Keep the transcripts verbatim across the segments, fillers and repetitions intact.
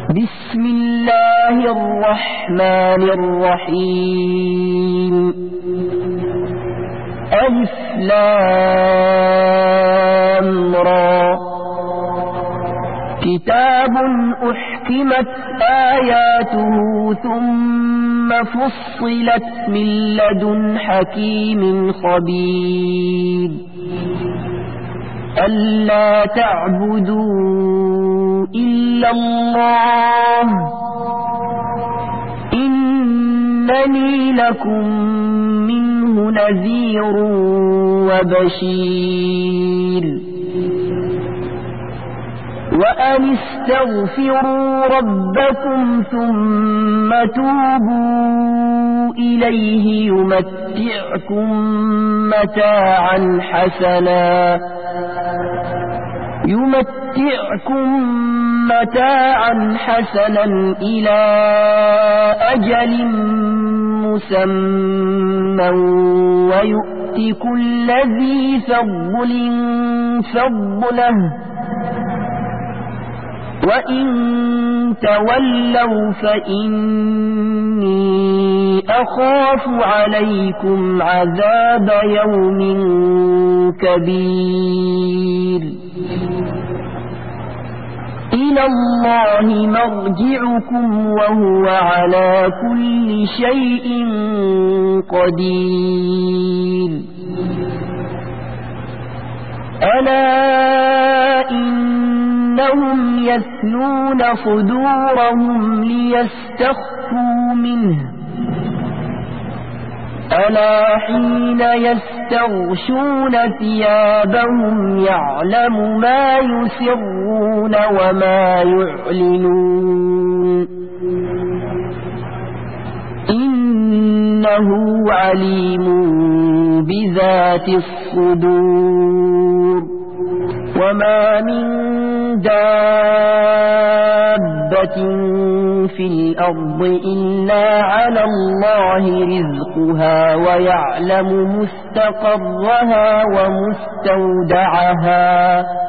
بسم الله الرحمن الرحيم. ألف لام را. كتاب أحكمت آياته ثم فصلت من لدن حكيم خبير. ألا تعبدوا إلا الله إنني لكم منه نذير وبشير. وأن استغفروا ربكم ثم توبوا إليه يمتعكم متاعا حسنا يمتعكم متاعا حسنا إلى أجل مسمى ويؤت كل ذي فضل فضله وإن تولوا فإني أخاف عليكم عذاب يوم كبير. إلى الله مرجعكم وهو على كل شيء قدير. ألا إنهم يثنون صدورهم ليستخفوا منه ألا حين يستغشون ثيابهم يعلم ما يسرون وما يعلنون إنه عليم بذات الصدور. وما من دابة في الأرض إلا على الله رزقها ويعلم مستقرها ومستودعها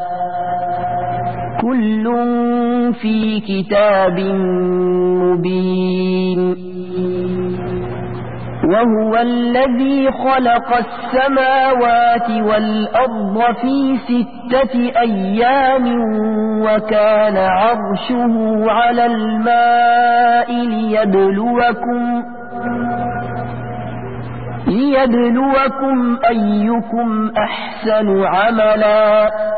كل في كتاب مبين. وهو الذي خلق السماوات والأرض في ستة أيام وكان عرشه على الماء ليبلوكم ليبلوكم أيكم أحسن عملا.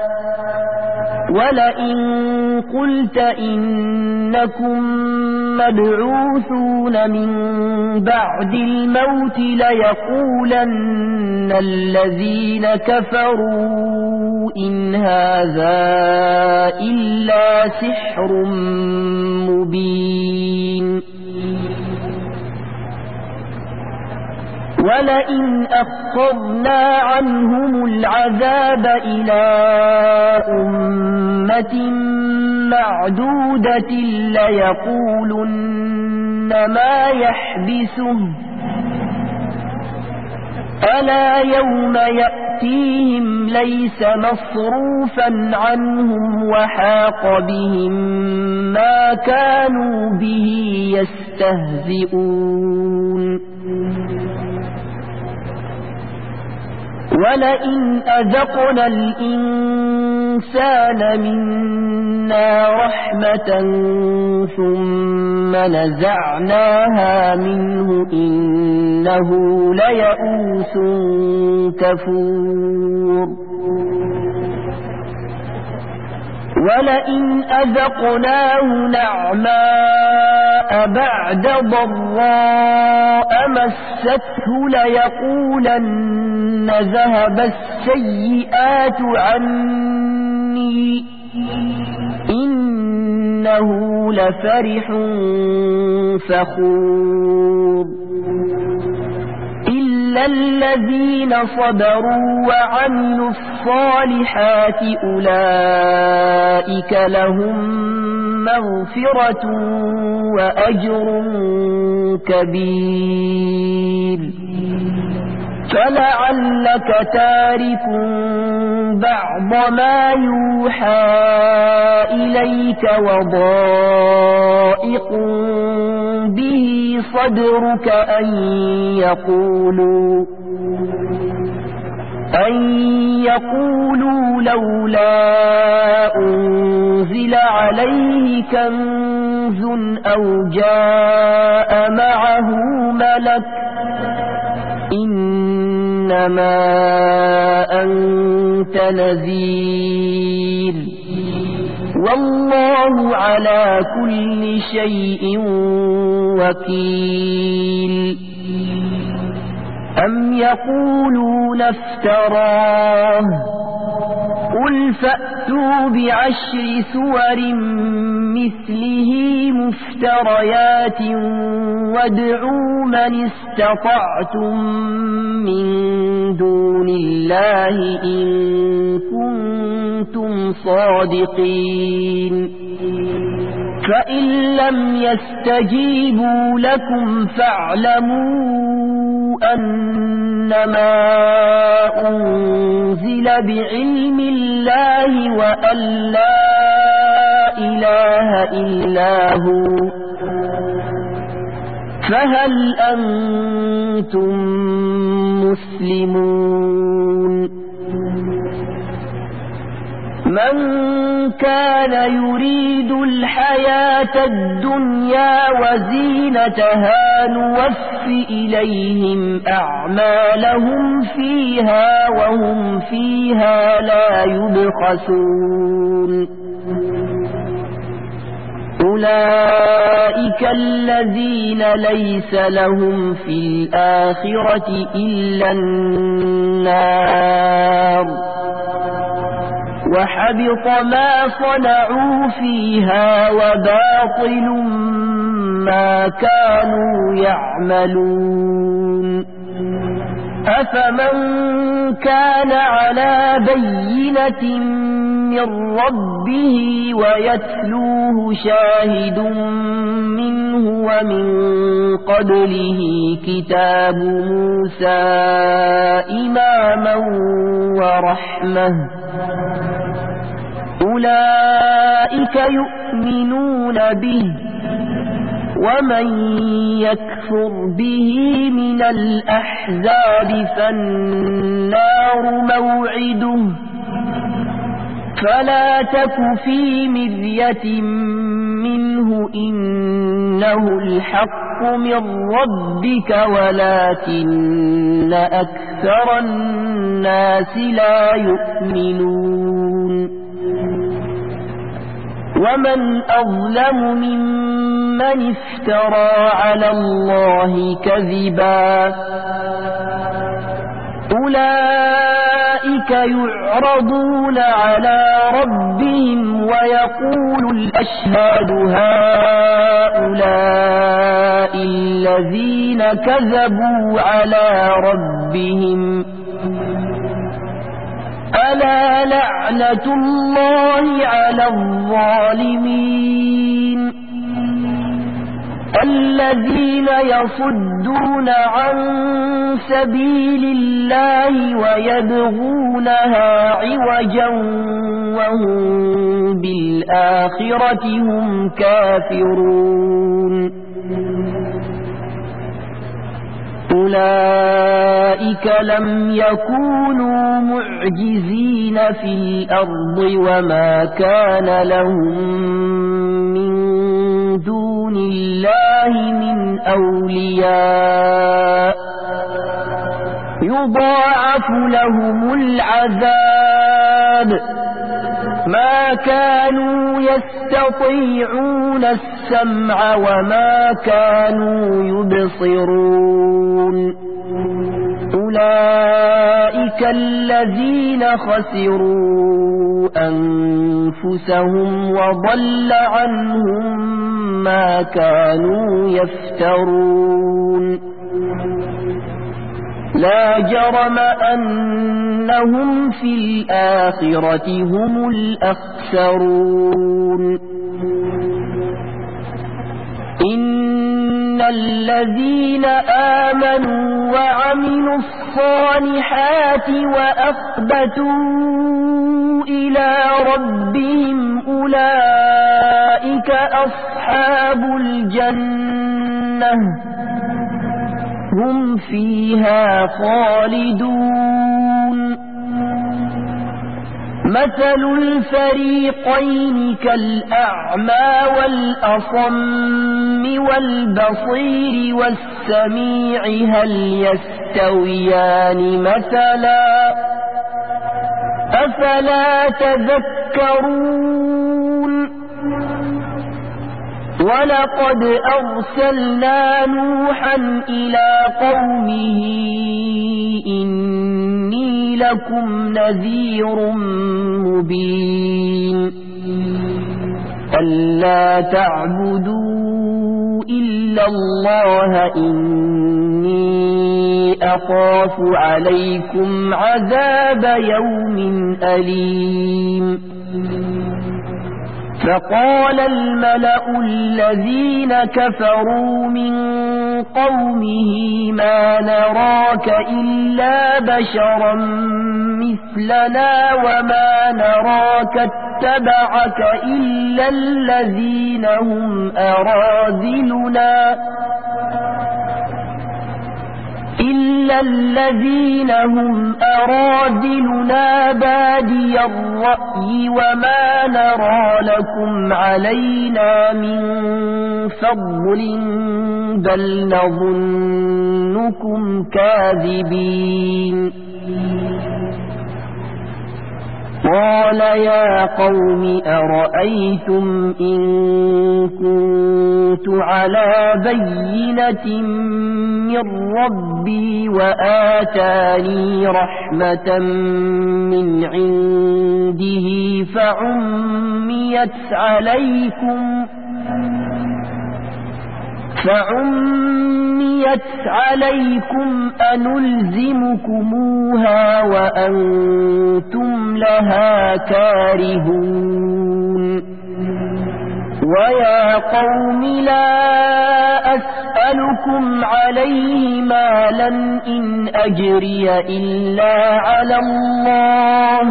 ولئن قلت إنكم مبعوثون من بعد الموت ليقولن الذين كفروا إن هذا إلا سحر مبين. ولئن أخرنا عنهم العذاب إلى أمة معدودة ليقولن ما يحبسه ألا يوم يأتيهم ليس مصروفا عنهم وحاق بهم ما كانوا به يستهزئون. ولئن أذقنا الإنسان منا رحمة ثم نزعناها منه إنه ليئوس كفور. ولئن أذقناه نعماء بعد ضراء مسته ليقولن ذهب السيئات عني إنه لفرح فخور. إلا الذين صبروا وعملوا الصالحات أولئك لهم مغفرة وأجر كبير. فلعلك تارك بعض ما يوحى إليك وضائق به صدرك أن يقولوا أن يقولوا لولا أنزل عليه كنز أو جاء معه ملك إنما أنت نذير والله على كل شيء وكيل أم يقولون افتراه قل فأتوا بعشر سور مثله مفتريات وادعوا من استطعتم من دون الله إن كنتم صادقين فإن لم يستجيبوا لكم فاعلموا أنما أنزل بعلم الله وأن لا إله إلا هو فهل أنتم مسلمون من كان يريد الحياة الدنيا وزينتها نوف إليهم أعمالهم فيها وهم فيها لا يبخسون أولئك الذين ليس لهم في الآخرة إلا النار وحبط ما صنعوا فيها وباطل ما كانوا يعملون أفمن كان على بينة من ربه ويتلوه شاهد منه ومن قبله كتاب موسى إماما ورحمة أولئك يؤمنون به ومن يكفر به من الأحزاب فالنار موعده فلا تك في مرية منه إنه الحق من ربك ولكن أكثر الناس لا يؤمنون ومن أظلم ممن افترى على الله كذبا أولئك يعرضون على ربهم ويقول الأشهاد هؤلاء الذين كذبوا على ربهم ألا لعنة الله على الظالمين الذين يصدون عن سبيل الله ويبغونها عوجا وهم بالآخرة هم كافرون أولئك لم يكونوا معجزين في الأرض وما كان لهم من دون الله من أولياء يضاعف لهم العذاب ما كانوا يستطيعون السمع وما كانوا يبصرون أولئك الذين خسروا أنفسهم وضل عنهم ما كانوا يفترون لا جرم أنهم في الآخرة هم الأخسرون إن الذين آمنوا وعملوا الصالحات الصالحات وأخبتوا إلى ربهم أولئك أصحاب الجنة هم فيها خالدون مثل الفريقين كالأعمى والأصم والبصير والسميع هل يستويان مثلا أفلا تذكرون ولقد أرسلنا نوحا إلى قومه إني لكم نذير مبين ألا تعبدوا إلا الله إني أخاف عليكم عذاب يوم أليم فقال الملأ الذين كفروا من قومه ما نراك إلا بشرا مثلنا وما نراك اتبعك إلا الذين هم أراذلنا إلا الذين هم أراذلنا بادي الرأي وما نرى لكم علينا من فضل بل نظنكم كاذبين قال يا قوم أرأيتم إن كنت على بينة من ربي وآتاني رحمة من عنده فعميت عليكم فعميت عليكم أنلزمكموها وأنتم لها كارهون ويا قوم لا أسألكم عليه مالا إن أجري إلا على الله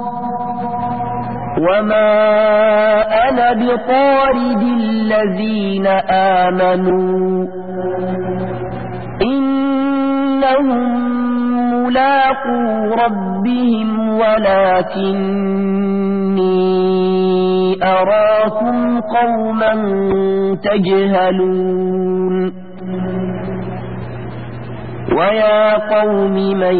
وما أنا بطارد الذين آمنوا إنهم ملاقو ربهم ولكني أراكم قوما تجهلون ويا قوم من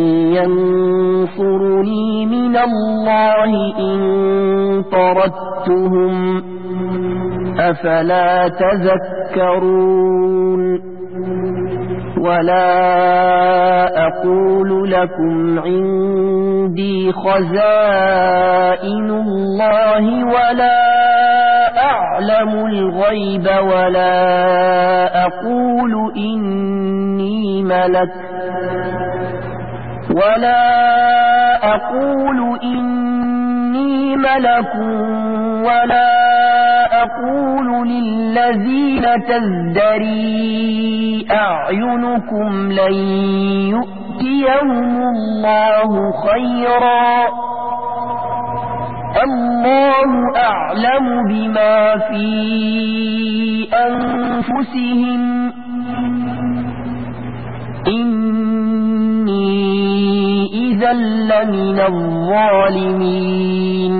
ينصرني من الله إن طردتهم أفلا تذكرون ولا أقول لكم عندي خزائن الله ولا أعلم الغيب ولا أقول إني ملك ولا أقول إني ملك ولا أقول للذين تزدري أعينكم لن يؤتيهم الله خيرا الله أعلم بما في أنفسهم إني إذا لمن الظالمين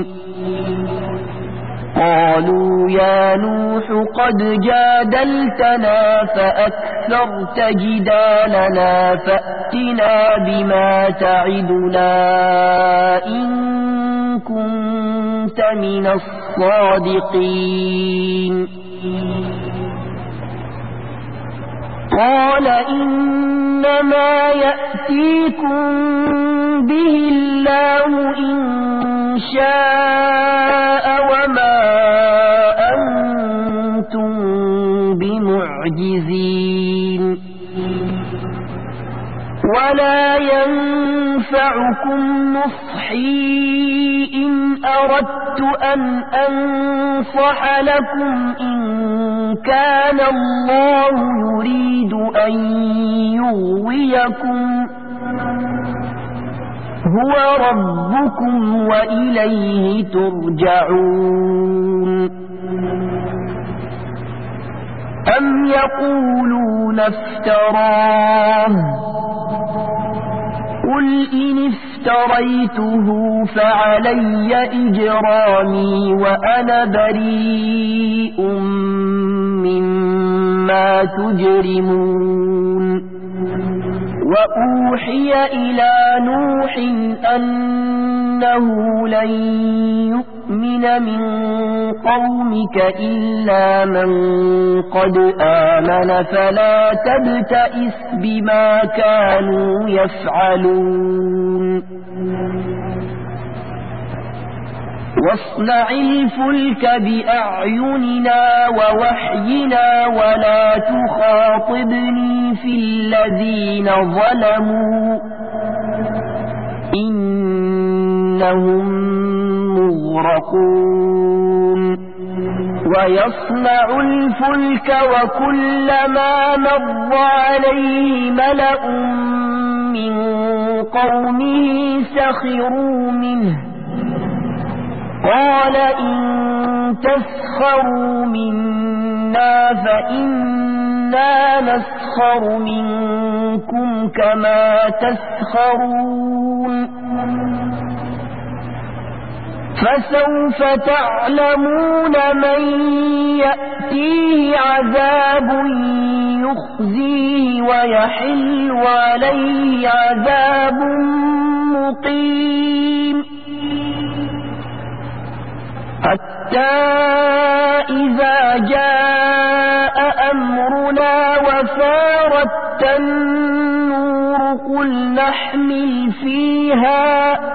قالوا يا نوح قد جادلتنا فأكثرت جدالنا فأتنا بما تعدنا إن كنت من الصادقين قال إنما يأتيكم به الله إن شاء وما أنتم بمعجزين ولا ينفعكم نصحي إن أردت أن أنصح لكم إن كان الله يريد أن يغويكم هو ربكم وإليه ترجعون أم يقولون افتراه قل إن افتريته فعلي إجرامي وأنا بريء مما تجرمون وأوحي إلى نوح أنه لن يؤمن من قومك إلا من قد آمن فلا تبتئس بما كانوا يفعلون واصنع الفلك بأعيننا ووحينا ولا تخاطبني في الذين ظلموا إنهم مغرقون ويصنع الفلك وكلما مر عليه ملأ من قومه سخروا منه قال إن تسخروا منا فإنا نسخر منكم كما تسخرون فسوف تعلمون من يأتيه عذاب يخزيه ويحل عليه عذاب مقيم حتى إذا جاء أمرنا وفارت النور قل نحمل فيها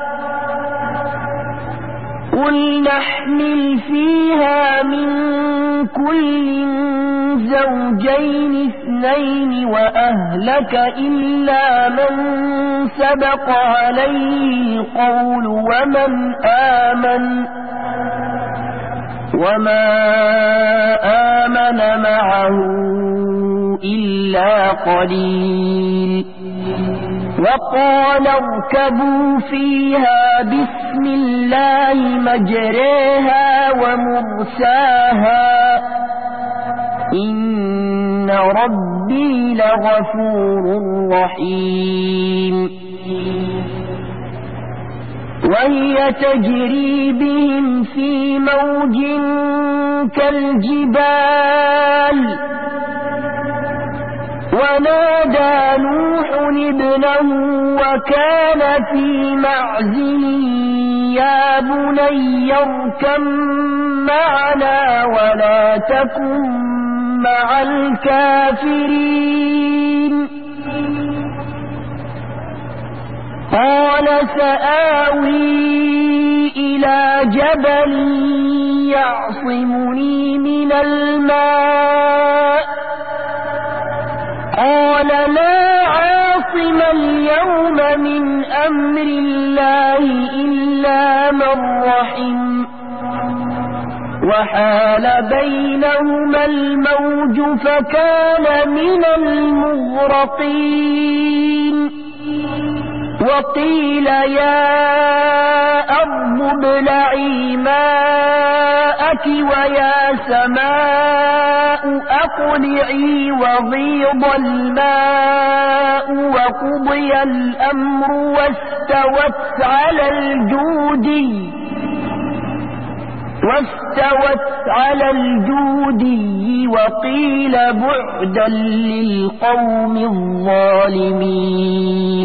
قل نحمل فيها من كل زوجين اثنين وأهلك إلا من سبق عليه القول ومن آمن وما آمن معه إلا قليل وقال اركبوا فيها بسم الله مجريها ومرساها إن ربي لغفور رحيم وهي تجري بهم في موج كالجبال ونادى نوح ابنه وكان في معزل يا بني اركب معنا ولا تكن مع الكافرين قال سآوي إلى جبل يعصمني من الماء قال لا عاصم اليوم من أمر الله إلا من رحم وحال بينهما الموج فكان من المغرقين وقيل يا أرض ابلعي ماءك ويا سماء أقلعي وغيض الماء وقضي الأمر واستوت على الجودي واستوت على الجودي وقيل بعدا للقوم الظالمين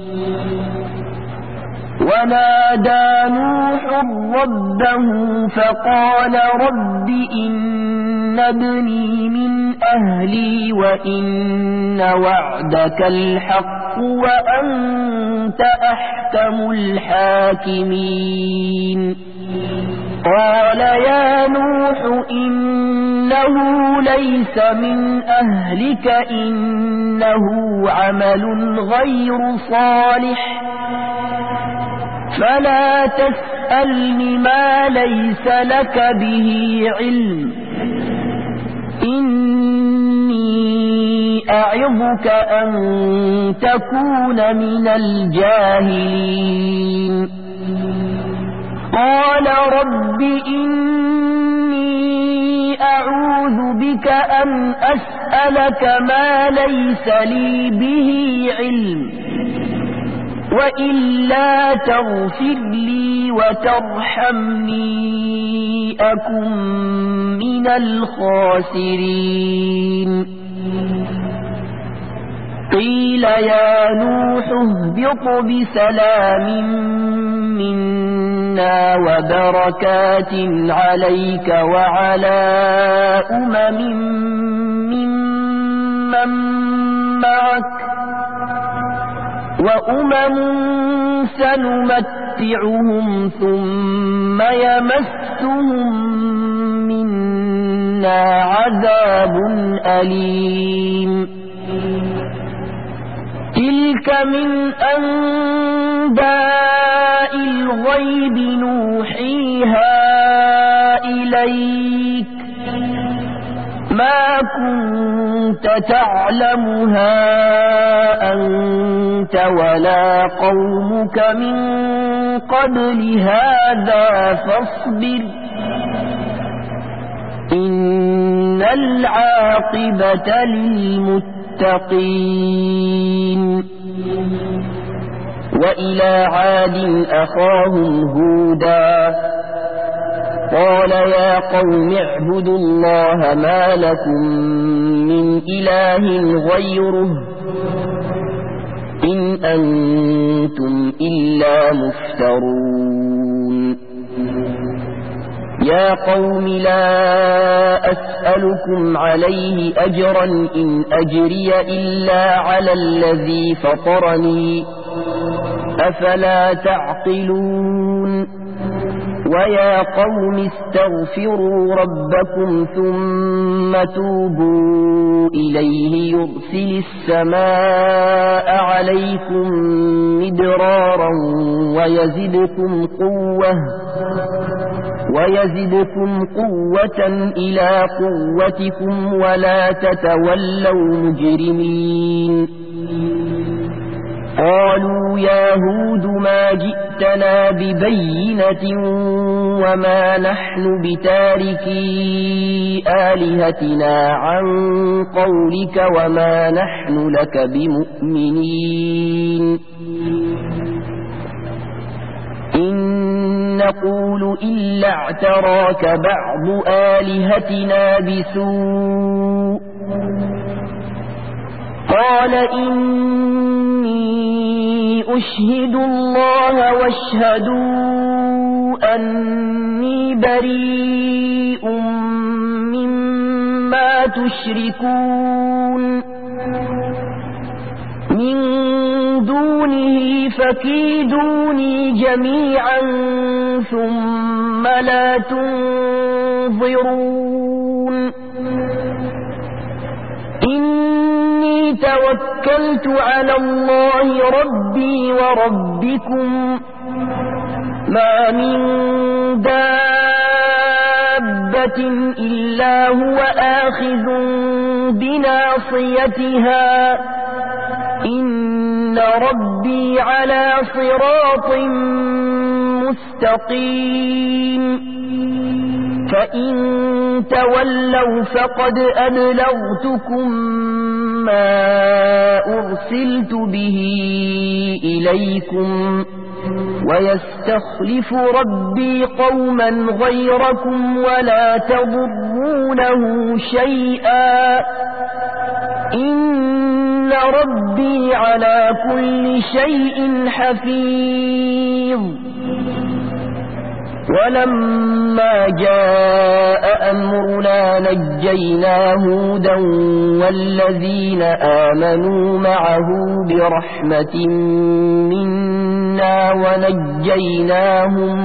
ونادى نوح ربه فقال رب إن ابني من أهلي وإن وعدك الحق وأنت أحكم الحاكمين قال يا نوح إنه ليس من أهلك إنه عمل غير صالح فلا تسألني ما ليس لك به علم إني يعظك أن تكون من الجاهلين قال رب إني أعوذ بك أن أسألك ما ليس لي به علم وإلا تغفر لي وترحمني أكن من الخاسرين قيل يا نوح اهبط بسلام منا وبركات عليك وعلى أمم ممن معك وأمم سنمتعهم ثم يمسهم منا عذاب أليم تلك من أنباء الغيب نوحيها إليك ما كنت تعلمها أنت ولا قومك من قبل هذا فاصبر إن العاقبة للمتقين وإلى عاد أخاهم هودا قال يا قوم اعبدوا الله ما لكم من إله غيره إن أنتم إلا مفترون يا قوم لا أسألكم عليه أجرا إن أجري إلا على الذي فطرني أفلا تعقلون ويا قوم استغفروا ربكم ثم توبوا إليه يرسل السماء عليكم مدرارا ويزدكم قوة ويزدكم قوة إلى قوتكم ولا تتولوا مجرمين قالوا يا هود ما جئتنا ببينة وما نحن بتاركي آلهتنا عن قولك وما نحن لك بمؤمنين إن نقول إلا اعتراك بعض آلهتنا بسوء قال إني أشهد الله واشهدوا أني بريء مما تشركون من دونه فكيدوني جميعا ثم لا تنظرون إني توكلت على الله ربي وربكم ما من دابة إلا هو آخذ بناصيتها إن ربي على صراط مستقيم فإن تولوا فقد أبلغتكم ما أرسلت به إليكم ويستخلف ربي قوما غيركم ولا تضرونه شيئا إن ربي على كل شيء حفيظ ولما جاء أمرنا نجينا هودا والذين آمنوا معه برحمة منا ونجيناهم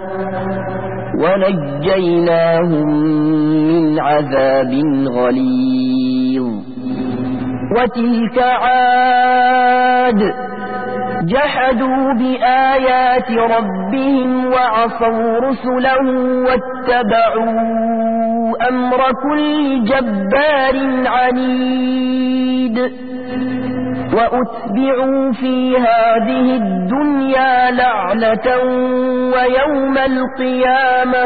ونجيناهم من عذاب غليظ وتلك عاد جحدوا بآيات ربهم وعصوا رسله واتبعوا أمر كل جبار عنيد وأتبعوا في هذه الدنيا لعنة ويوم القيامة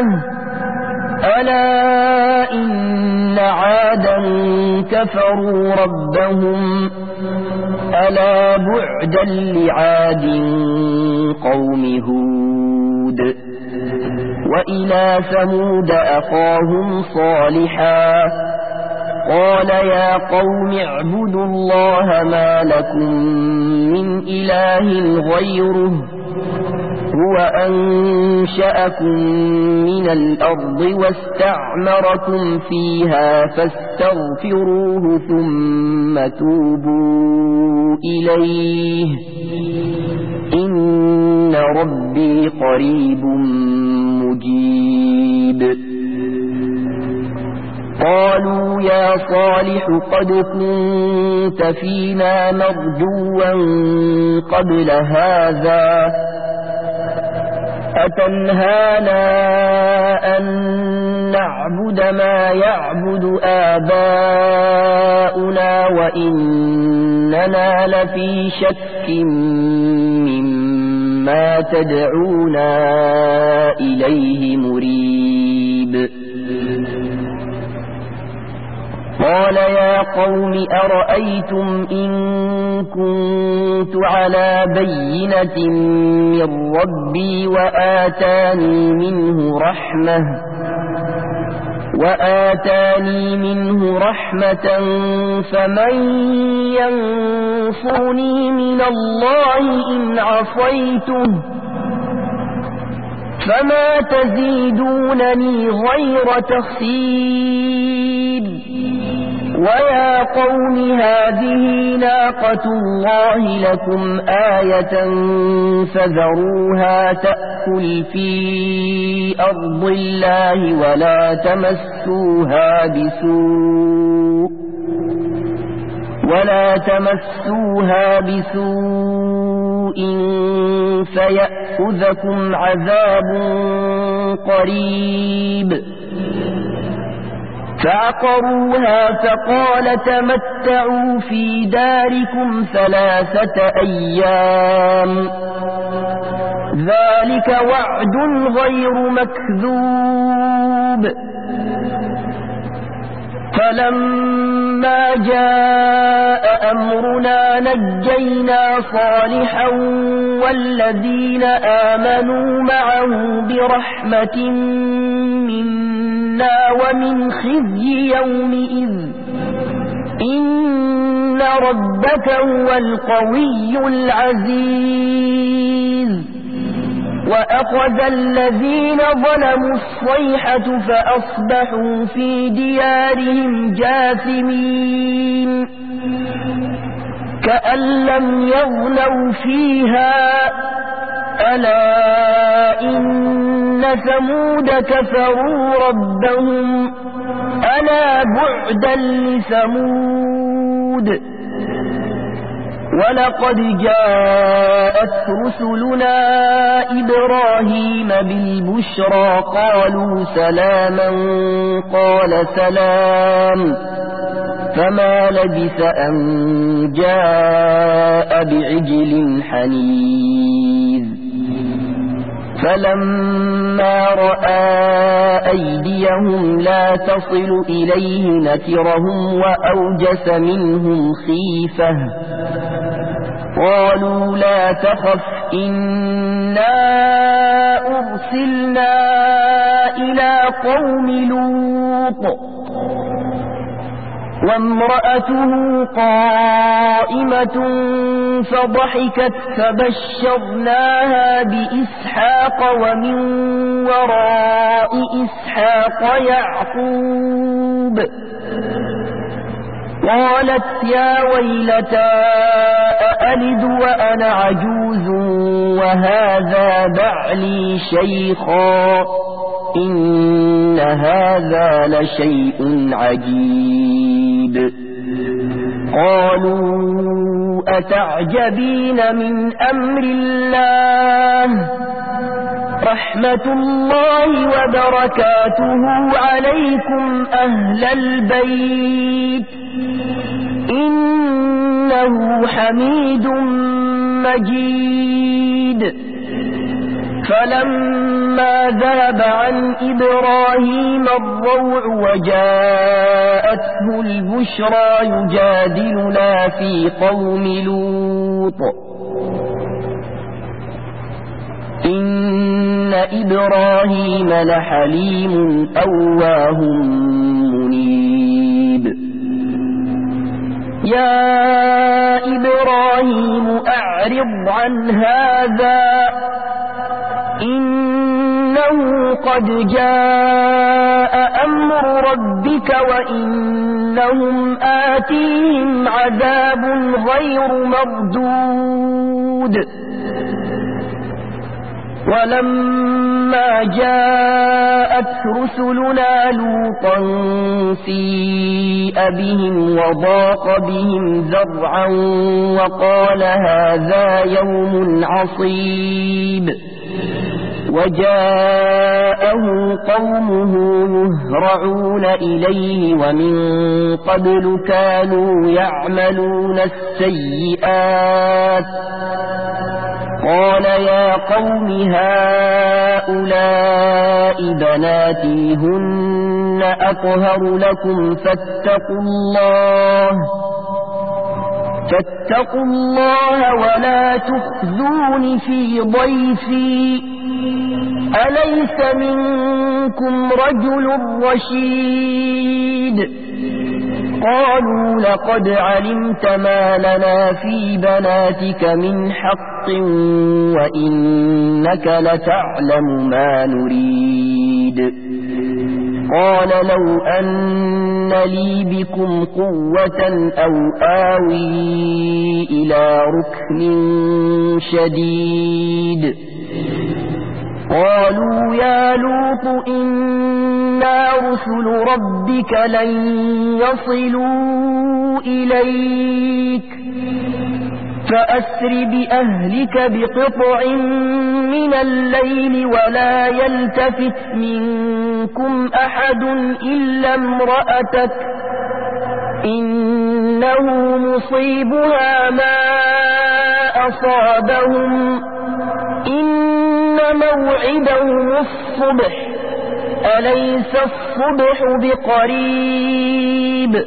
ألا إن عادا كفروا ربهم ألا بعدا لعاد قوم هود وإلى ثمود أخاهم صالحا قال يا قوم اعبدوا الله ما لكم من إله غيره هو أنشأكم من الأرض واستعمركم فيها فاستغفروه ثم توبوا إليه إن ربي قريب مجيب قالوا يا صالح قد كنت فينا مرجوا قبل هذا أتنهانا أن نعبد ما يعبد آباؤنا وإننا لفي شك مما تدعونا إليه مريب قال يا قوم أرأيتم إن كنت على بينة من ربي وآتاني منه رحمة وآتاني منه رحمة فمن ينصرني من الله إن عصيته فما تزيدونني غير تخسير ويا قوم هذه ناقة الله لكم آية فذروها تأكل في أرض الله ولا تمسوها بسوء ولا تمسوها بسوء فيأخذكم عذاب قريب فعقروها فقال تمتعوا في داركم ثلاثة أيام ذلك وعد غير مكذوب فلما جاء أمرنا نجينا صالحا والذين آمنوا معه برحمة منا ومن خزي يومئذ إن ربك هو القوي العزيز وأخذ الذين ظلموا الصيحة فأصبحوا في ديارهم جاثمين كأن لم يغنوا فيها ألا إن ثمود كفروا ربهم ألا بعدا لثمود ولقد جاءت رسلنا إبراهيم بالبشرى قالوا سلاما قال سلام فما لبث أن جاء بعجل حنيذ فلما رأى أيديهم لا تصل إليه نكرهم وأوجس منهم خيفة قالوا لا تخف إنا أرسلنا إلى قوم لوط وامرأته قائمة فضحكت فبشرناها بإسحاق ومن وراء إسحاق يعقوب قالت يا ويلتى أألد وأنا عجوز وهذا بعلي شيخا إن هذا لشيء عجيب قالوا أتعجبين من أمر الله رحمة الله وبركاته عليكم أهل البيت إنه حميد مجيد فلما ذهب عن إبراهيم الروع وجاءته البشرى يجادلنا في قوم لوط إن إبراهيم لحليم أواه منيب يا إبراهيم أعرض عن هذا إنه قد جاء أمر ربك وإنهم آتيهم عذاب غير مردود ولما جاءت رسلنا لوطا سيء بهم وضاق بهم ذرعا وقال هذا يوم عصيب وجاءه قومه يهرعون إليه ومن قبل كانوا يعملون السيئات قال يا قوم هؤلاء بناتي هن أطهر لكم فاتقوا الله فاتقوا الله ولا تخزون في ضيفي أليس منكم رجل رشيد قالوا لقد علمت ما لنا في بناتك من حق وإنك لتعلم ما نريد قال لو أن لي بكم قوة أو آوي إلى ركن شديد قالوا يا لوط إنا رسل ربك لن يصلوا إليك فأسر بأهلك بقطع من الليل ولا يلتفت منكم أحد إلا امرأتك إنه مصيبها ما أصابهم إن موعدهم الصبح أليس الصبح بقريب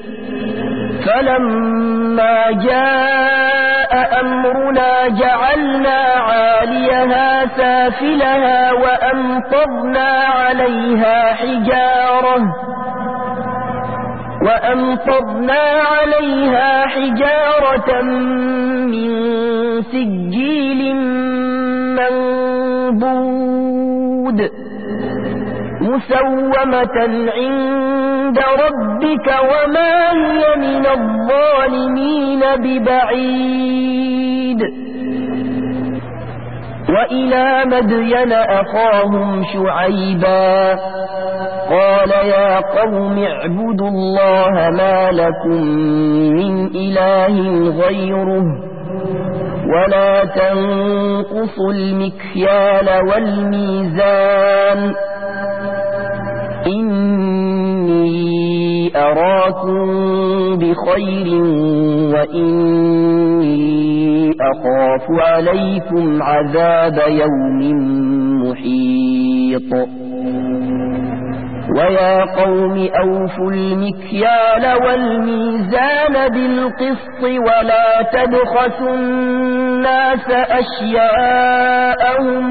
فلما جاء أمرنا جعلنا عاليها سافلها وأمطرنا عليها حجارة وأمطرنا عليها حجارة من سجيل منضود مسومة عند ربك وما هي من الظالمين ببعيد وإلى مدين أخاهم شعيبا قال يا قوم اعبدوا الله ما لكم من إله غيره ولا تنقصوا المكيال والميزان إني أراكم بخير وإني أخاف عليكم عذاب يوم محيط ويا قوم أوفوا المكيال والميزان بالقسط ولا تبخسوا الناس أشياءهم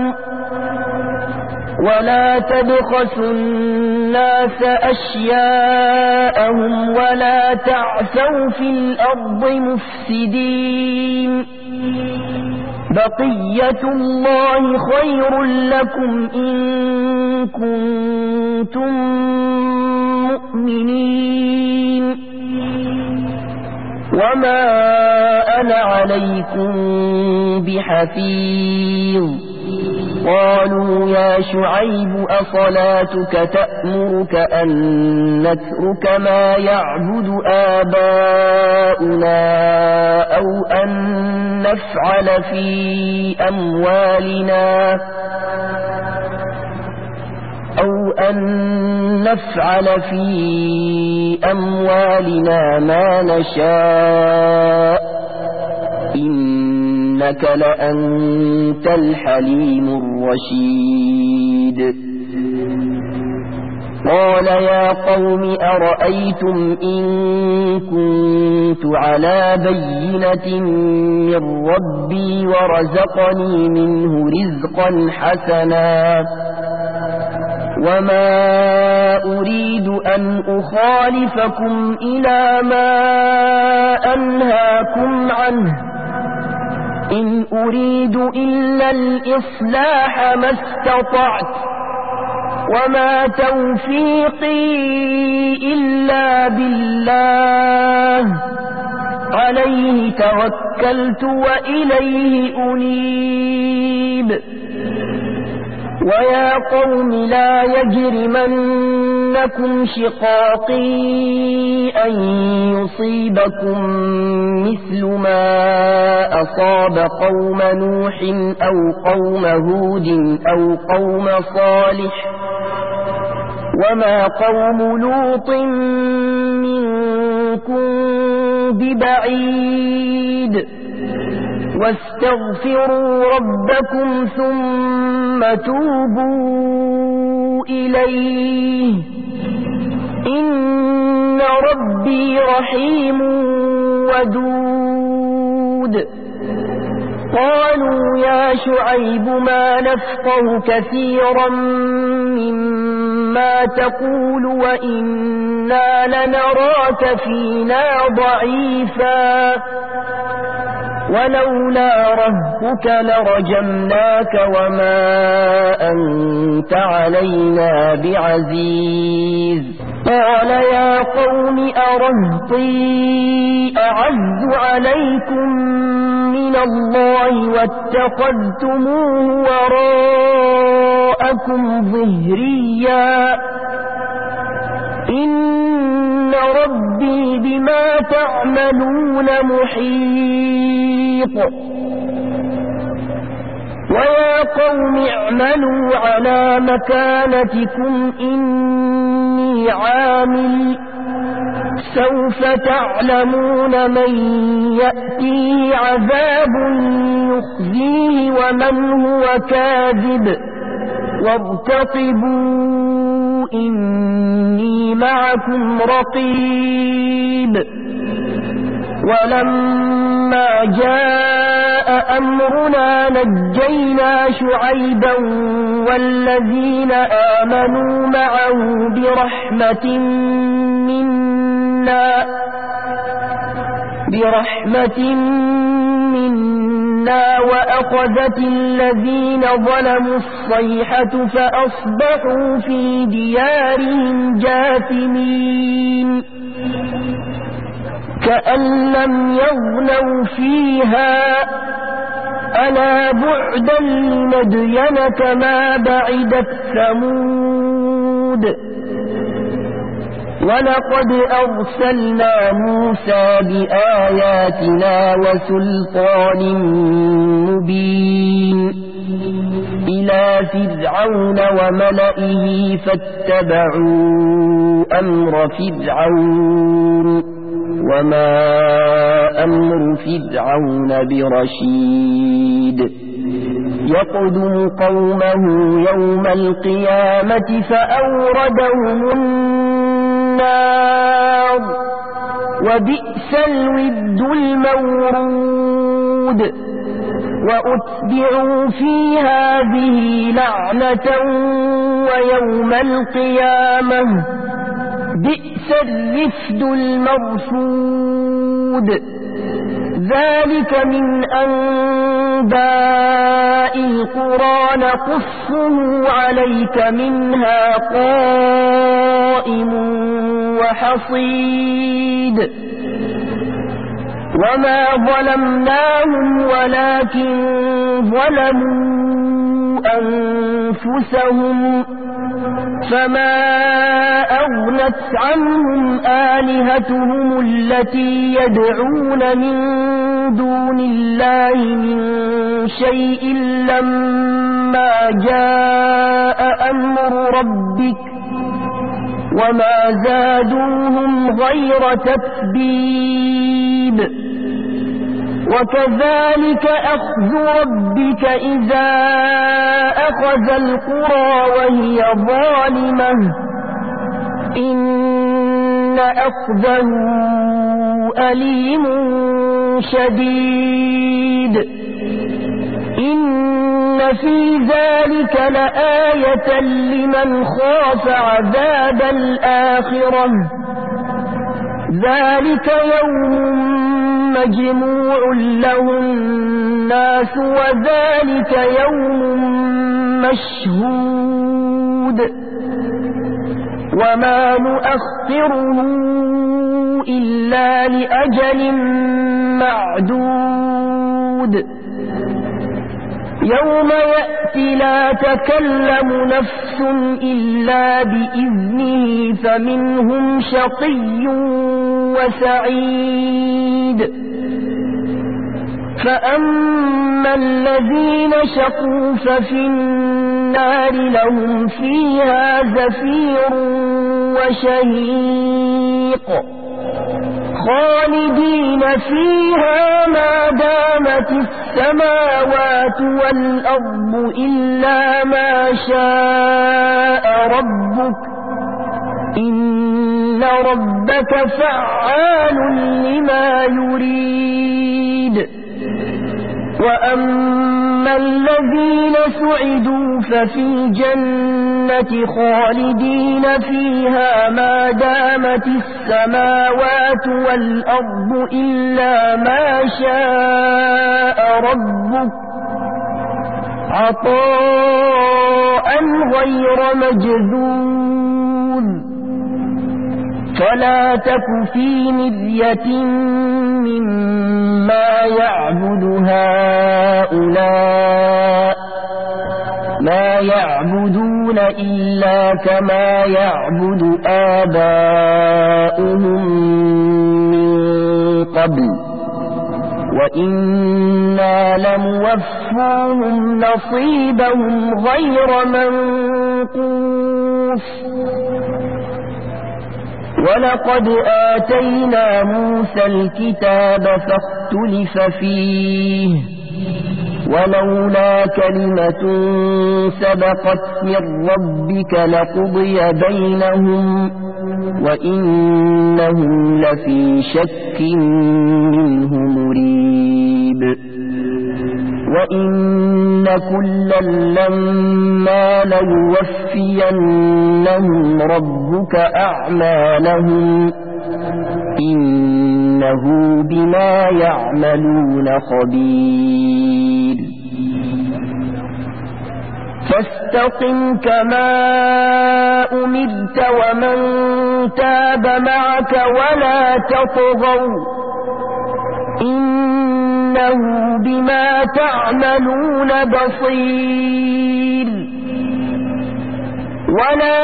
ولا تبخسوا الناس أشياءهم ولا تعثوا في الأرض مفسدين بقية الله خير لكم إن كنتم مؤمنين وما أنا عليكم بحفيظ قالوا يا شعيب أصلاتك تأمرك أن نترك ما يعبد آباؤنا أو أن نفعل في أموالنا أن نفعل في أموالنا ما نشاء إنك لأنت الحليم الرشيد قال يا قوم أرأيتم إن كنت على بينة من ربي ورزقني منه رزقا حسنا وما أريد أن أخالفكم إلى ما أنهاكم عنه إن أريد إلا الإصلاح ما استطعت وما توفيقي إلا بالله عليه توكلت وإليه أنيب ويا قوم لا يجرمنكم شقاقي أن يصيبكم مثل ما أصاب قوم نوح أو قوم هود أو قوم صالح وما قوم لوط منكم ببعيد واستغفروا ربكم ثم توبوا إليه إن ربي رحيم ودود قالوا يا شعيب ما نفقه كثيرا مما تقول وإنا لنراك فينا ضعيفا ولولا رهبك لرجمناك وما أنت علينا بعزيز قال يا قوم أرهطي أعز عليكم من الله واتخذتموه وراءكم ظهريا إن ربي بما تعملون محيط ويا قوم اعملوا على مكانتكم إني عامل سوف تعلمون من يأتيه عذاب يخزيه ومن هو كاذب وارتقبوا إني معكم رقيب ولما جاء أمرنا نجينا شعيبا والذين آمنوا معه برحمة منا برحمة منا وأخذت الذين ظلموا الصيحة فأصبحوا في ديارهم جاثمين كأن لم يغنوا فيها ألا بعدا لمدين كما بعدت ثمود ولقد أرسلنا موسى بآياتنا وسلطان مبين إلى فرعون وملئه فاتبعوا أمر فرعون وما أمر فرعون برشيد يقدم قومه يوم القيامة فأوردهم النار وبئس الود المورود وأتبعوا في هذه لعنة ويوم القيامة بئس الرفد المرفود ذلك من أنباء القرى نقصه عليك منها قائم وحصيد وما ظلمناهم ولكن ظلموا أنفسهم فما أغنت عنهم آلهتهم التي يدعون من دون الله من شيء لما جاء أمر ربك وما زادوهم غير تتبيب وكذلك أخذ ربك إذا أخذ القرى وهي ظالمة إن أخذه أليم شديد إن في ذلك لآية لمن خاف عذاب الآخرة ذلك يوم مجموع له الناس وذلك يوم مشهود وما نؤخره إلا لأجل معدود يوم يأتي لا تكلم نفس إلا بإذنه فمنهم شقي وسعيد فأما الذين شقوا ففي النار لهم فيها زفير وشهيق خالدين فيها ما دامت السماوات والأرض إلا ما شاء ربك إن ربك فعال لما يريد وأما الذين سعدوا ففي الجنة خالدين فيها ما دامت السماوات والأرض إلا ما شاء ربك عطاء غير مجذوذ فلا تك في مرية مما يعبد هؤلاء ما يعبدون إلا كما يعبد آباؤهم من قبل وإنا لموفوهم نصيبهم غير منقوص ولقد آتينا موسى الكتاب فاختلف فيه ولولا كلمة سبقت من ربك لقضي بينهم وإنهم لفي شك منه مريب وإن كلا لما ليوفينهم ربك أعمالهم إنه بما يعملون خبير فاستقم كما أمرت ومن تاب معك ولا تطغوا إنه بما تعملون بصير ولا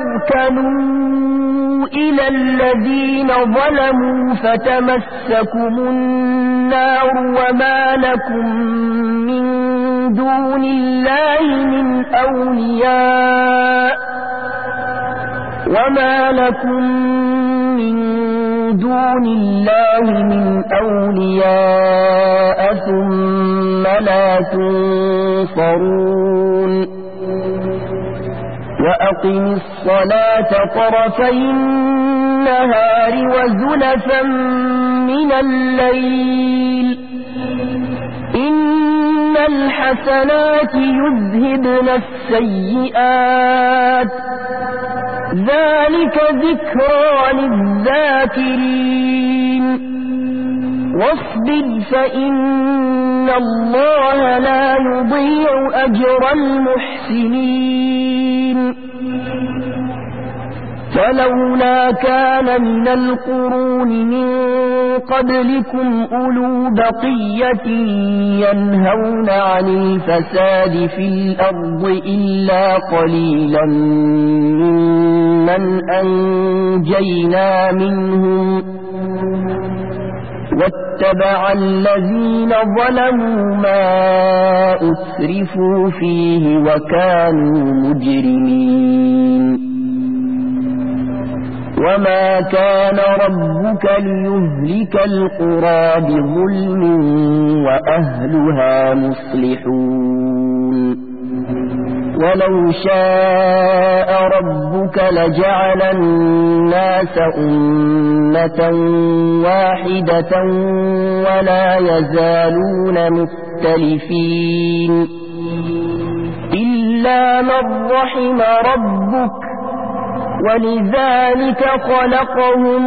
تركنوا إلى الذين ظلموا فتمسكم النار وما لكم من دون الله من أولياء وما لكم من دون الله من أولياء ثم لا تنصرون وأقم الصلاة طرفي النهار وزلفا من الليل إن الحسنات يذهبن السيئات ذلك ذكرى للذاكرين واصبر فإن الله لا يضيع أجر المحسنين فلولا كان من القرون من قبلكم أولو بقية ينهون عن الفساد في الأرض إلا قليلا ممن أنجينا منهم واتبع الذين ظلموا ما أسرفوا فيه وكانوا مجرمين وما كان ربك ليهلك القرى بظلم وأهلها مصلحون ولو شاء ربك لجعل الناس أمة واحدة ولا يزالون مختلفين إلا من رحم ربك ولذلك خلقهم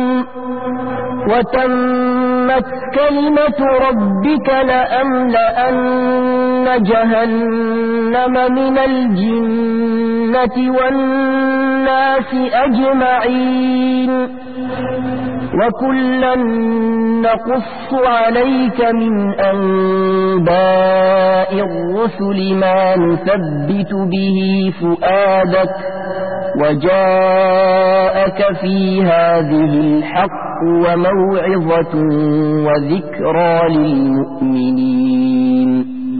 وتمت كلمة ربك لأملأن جهنم من الجنة والناس أجمعين وكلا نقص عليك من أنباء الرسل ما نثبت به فؤادك وجاءك في هذه الحق وموعظة وذكرى للمؤمنين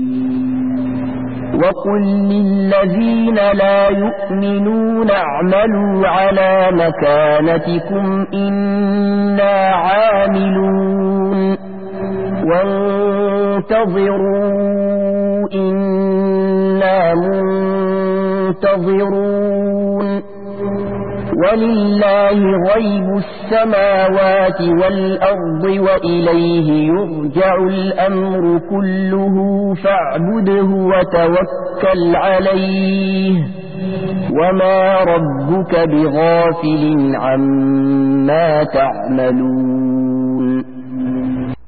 وقل للذين لا يؤمنون اعملوا على مكانتكم إنا عاملون وانتظروا إنا منتظرون ولله غيب السماوات والأرض وإليه يرجع الأمر كله فاعبده وتوكل عليه وما ربك بغافل عما تعملون